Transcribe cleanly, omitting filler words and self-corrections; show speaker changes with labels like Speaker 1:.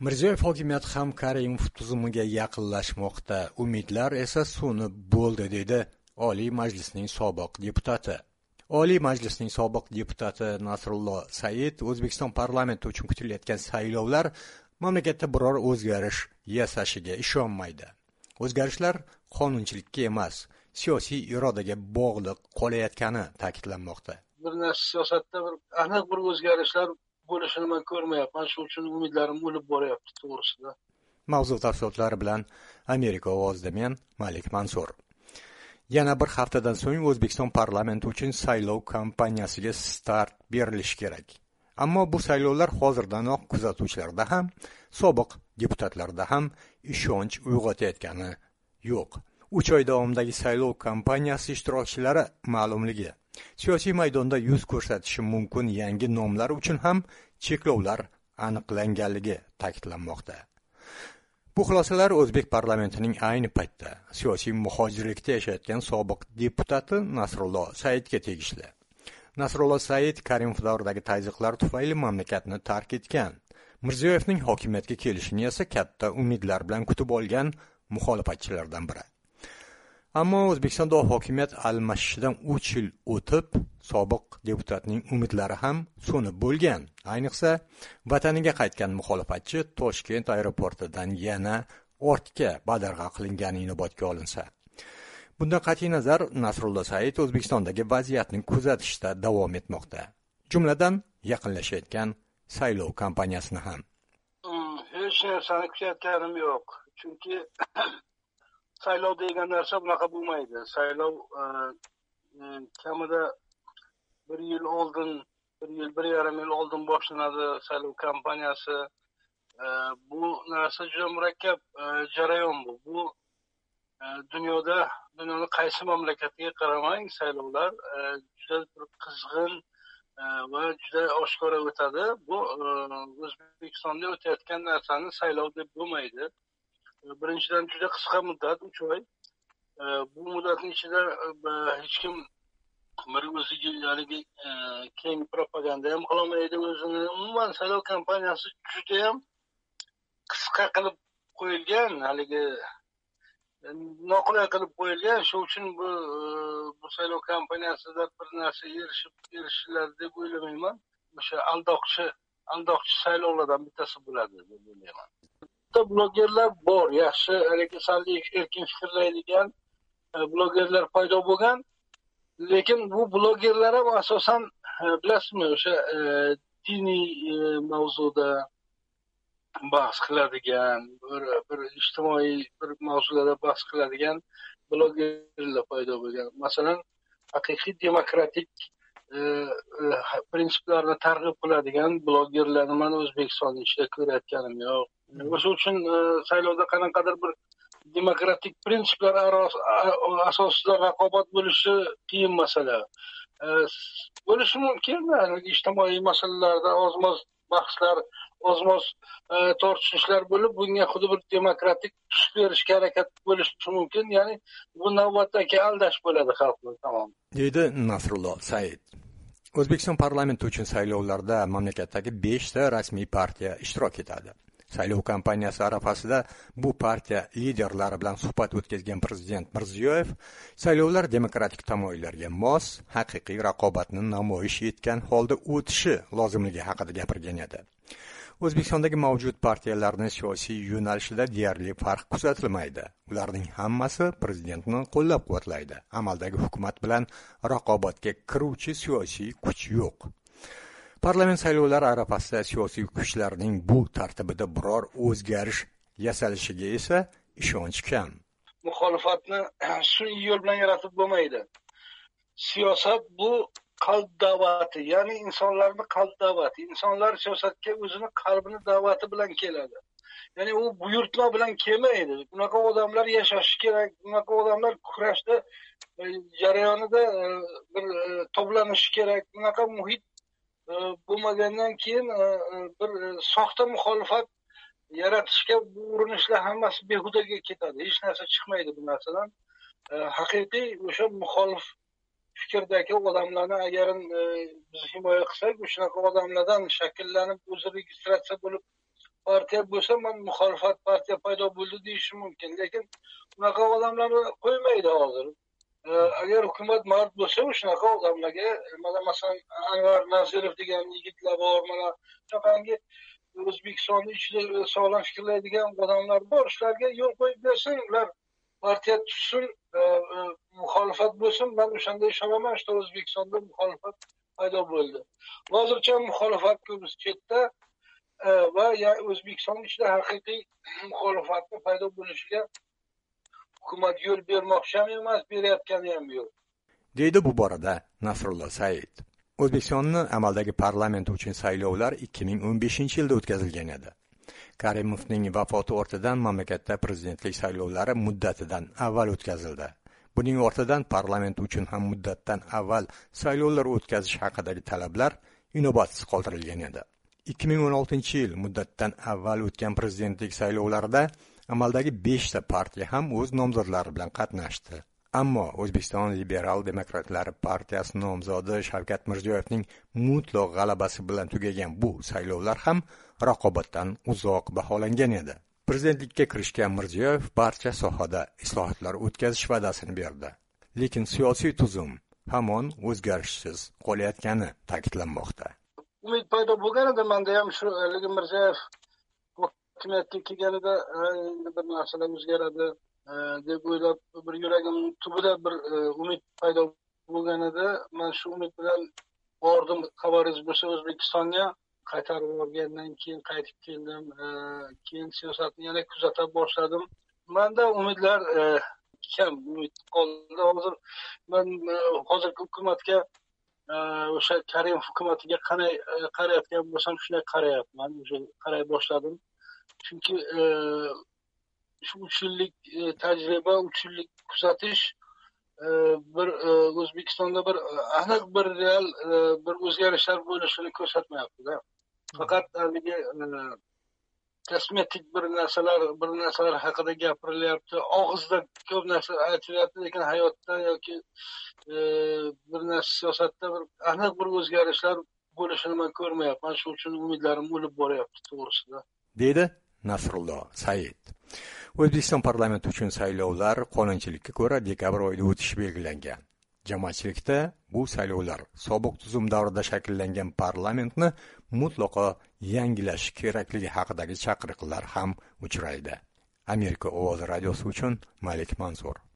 Speaker 1: Mirziyoyev hokimiyati ham Karimov tuzumiga yaqinlashmoqda. Umidlar esa so'nib bo'ldi, dedi Oliy Majlisning sobiq deputati. Oliy Majlisning sobiq deputati Nasrullo Said O'zbekiston parlamenti uchun kutilayotgan saylovlar mamlakatda biror o'zgarish yasashiga ishonmaydi. O'zgarishlar qonunchilikka emas, siyosiy irodaga bog'liq qolayotgani ta'kidlanmoqda.
Speaker 2: Bir narsa siyosatda aniq bir o'zgarishlar bo'lishini men ko'rmayapman. Shuning uchun umidlarim o'lib boryapti to'g'risida.
Speaker 1: Mavzu tafsilotlari bilan Amerika ovozida men Malik Mansur. Yana bir haftadan so'ng O'zbekiston parlamenti uchun saylov kampaniyasiga start berilishi kerak. Ammo bu saylovlar hozirdanoq kuzatuvchilarda ham, sobiq deputatlarda ham ishonch uyg'otayotgani yo'q. 3 oy davomidagi saylov kampaniyasi ishtirokchilari ma'lumligi, siyosiy maydonda yuz ko'rsatishi mumkin yangi nomlar uchun ham cheklovlar aniqlanganligi ta'kidlanmoqda. Bu xulosalar O'zbek parlamentining ayni paytda siyosiy muhojirlikda yashayotgan sobiq deputati Nasrullo Saidga tegishli. Nasrullo Said Karimov davridagi tazyiqlar tufayli mamlakatni tark etgan. Mirziyoyevning hokimiyatga kelishini esa katta umidlar bilan kutib olgan muxolifatchilardan biri. Ammo O'zbekistonda hokimiyat almashishidan 3 yil o'tib, sobiq deputatning umidlari ham so'nib bo'lgan. Ayniqsa, vataniga qaytgan muxolifatchi Toshkent aeroportidan yana ortga badarg'a qilingani inobatga olinsa. Bundan qat'iy nazar, Nasrullo Said O'zbekistondagi vaziyatni kuzatishda davom etmoqda. Jumladan, yaqinlashayotgan saylov kampaniyasini ham.
Speaker 2: Hech narsani kutayotganim yo'q. Chunki saylov degan narsa bunaqa bo'lmaydi. Saylov kamida 1 yil oldin, 1.5 yil oldin boshlanadi saylov kampaniyasi. Bu narsa juda murakkab jarayon bu. Bu dunyoni qaysi mamlakatiga qaramang, saylovlar juda bir qizg'in va juda oshkora o'tadi. Bu O'zbekistonda o'tayotgan narsani saylov deb bo'lmaydi. Birinchidan juda qisqa muddat, 3 oy. Bu muddatning ichida hech kim bir o'ziga keng propaganda ham qilolmaydi o'zini. Umuman saylov kampaniyasi juda ham qisqa qilib qo'yilgan, noqulay qilib qo'yilgan. Shuning uchun bu saylov kampaniyasida bir narsa erishishlar deb o'ylamayman. O'sha aldoqchi saylovlardan bittasi bo'ladi deb o'ylayman. Blogerlar bor, yaxshi, erkin fikrlaydigan blogerlar paydo bo'lgan. Lekin bu blogerlar ham asosan, bilasizmi, o'sha diniy mavzuda bahs qiladigan, bir ijtimoiy bir mavzularda bahs qiladigan blogerlar paydo bo'lgan. Masalan, haqiqiy demokratik prinsiplarni targ'ib qiladigan blogerlarni men O'zbekistonning ichida ko'rayotganim yo'q. O'sha uchun saylovda qanaqadir bir demokratik prinsiplar asosida raqobat bo'lishi qiyin masala. Bo'lishi mumkin, ijtimoiy masalalarda ozmoz bahslar, ozmoz tortishishlar bo'lib, bunga xuddi bir demokratik tus berishga harakat bo'lishi mumkin. Ya'ni bu navbatdagi aldash bo'ladi xalqni, tamom.
Speaker 1: Deydi Nasrullo Said. O'zbekiston parlamenti uchun saylovlarda mamlakatdagi 5 ta rasmiy partiya ishtirok etadi. Saylov kampaniyasi arafasida bu partiya liderlari bilan suhbat o'tkazgan prezident Mirziyoyev saylovlar demokratik tamoyillarga mos, haqiqiy raqobatni namoyish etgan holda o'tishi lozimligi haqida gapirgan edi. O'zbekistondagi mavjud partiyalarning siyosiy yo'nalishida deyarli farq kuzatilmaydi. Ularning hammasi prezidentni qo'llab-quvvatlaydi. Amaldagi hukumat bilan raqobatga kiruvchi siyosiy kuch yo'q. Parlament saylovlari arafasida siyosiy kuchlarning bu tartibida biror o'zgarish yasalishiga esa ishonch kam.
Speaker 2: Muxolifatni sun'iy yo'l bilan yaratib bo'lmaydi. Siyosat bu qalb da'vati, ya'ni insonlarning qalb da'vati. Insonlar siyosatga o'zini qalbini da'vati bilan keladi. Ya'ni u buyurtma bilan kelmaydi. Bunaqa odamlar yashashi kerak, bunaqa odamlar kurashda jarayonida bir to'planishi kerak. Bunaqa muhit bo'lmagandan keyin bir soxta muxolifat yaratishga urinishlar hammasi behudaga ketadi. Hech narsa chiqmaydi bu narsadan. Haqiqiy o'sha muxolif fikrdagi odamlarni agar biz himoya qilsak, o'shanaqa odamlardan shakllanib o'zi registratsiya bo'lib partiya bo'lsa, men muxolifat partiya paydo bo'ldi deyishim mumkin, lekin unaqa odamlarni qo'ymaydi hozir. Agar hukumat mard bo'lsa, shunaqa odamlarga, masalan, Anvar Nazirov degan yigitlar bor, mana shunaqangi O'zbekistonni ichida sog'lom fikrlaydigan odamlar bor, shularga yo'l qo'yib bersin, ular partiya tuzsin, muxolifat bo'lsin. Men o'shanda ishonaman, что O'zbekistonda muxolifat paydo bo'ldi. Hozircha muxolifat ko'pisi chetda va O'zbekiston ichida haqiqiy muxolifatning paydo bo'lishiga hukumat yo'l bermoqchi ham emas, berayotgani ham yo'q,
Speaker 1: deydi bu borada Nasrullo Said. O'zbekistonning amaldagi parlament uchun saylovlar 2015-yilda o'tkazilgan edi. Karimovning vafoti ortidan mamlakatda prezidentlik saylovlari muddatidan avval o'tkazildi. Buning ortidan parlament uchun ham muddatdan avval saylovlar o'tkazish haqidagi talablar inobatsiz qoldirilgan edi. 2016-yil muddatdan avval o'tgan prezidentlik saylovlarida amaldagi 5 ta partiya ham o'z nomzodlari bilan qatnashdi. Ammo O'zbekiston Liberal Demokratlari partiyasi nomzodi Shavkat Mirziyoyevning mutlaq g'alabasi bilan tugagan bu saylovlar ham raqobatdan uzoq baholangan edi. Prezidentlikka kirishgan Mirziyoyev barcha sohada islohotlar o'tkazish va'dasini berdi. Lekin siyosiy tuzum hamon o'zgarishsiz qolayotgani ta'kidlanmoqda.
Speaker 2: Umid paydo bo'lganida menda ham shu Mirziyoyev hokimiyatga kelganida bir narsalar o'zgaradi deb o'ylab, bir yuragim tubida bir umid paydo bo'lgan edi. Men shu umid bilan bordim, xabaringiz bo'lsa, O'zbekistonga qaytarib borgandan keyin qaytib keldim. Keyin siyosatni yana kuzata boshladim. Menda umidlar kam, umid qoldi. Hozir men hozirgi hukumatga, o'sha Karimov hukumatiga qarayotgan bo'lsam, shunday qarayapman, o'sha qaray boshladim. Chunki shu 3 yillik tajriba, 3 yillik kuzatish bir O'zbekistonda bir aniq bir real bir o'zgarishlar bo'lishini ko'rsatmayapti-da. Faqat haligi kosmetik bir narsalar haqida gapirilyapti. Og'izda ko'p narsa aytilyapti, lekin hayotda yoki bir narsa siyosatda bir aniq bir o'zgarishlar bo'lishini men ko'rmayapman. Shuning uchun umidlarim o'lib boryapti, to'g'risida,
Speaker 1: deydi Nasrullo Said. O'zbekiston parlamenti uchun saylovlar qonunchilikka ko'ra dekabr oyida o'tishi belgilangan. Jamoatchilikda bu saylovlar sobiq tuzum davrida shakllangan parlamentni mutlaqo yangilash kerakligi haqidagi chaqiriqlar ham uchraydi. Amerika ovozi radiosi uchun Malik Mansur.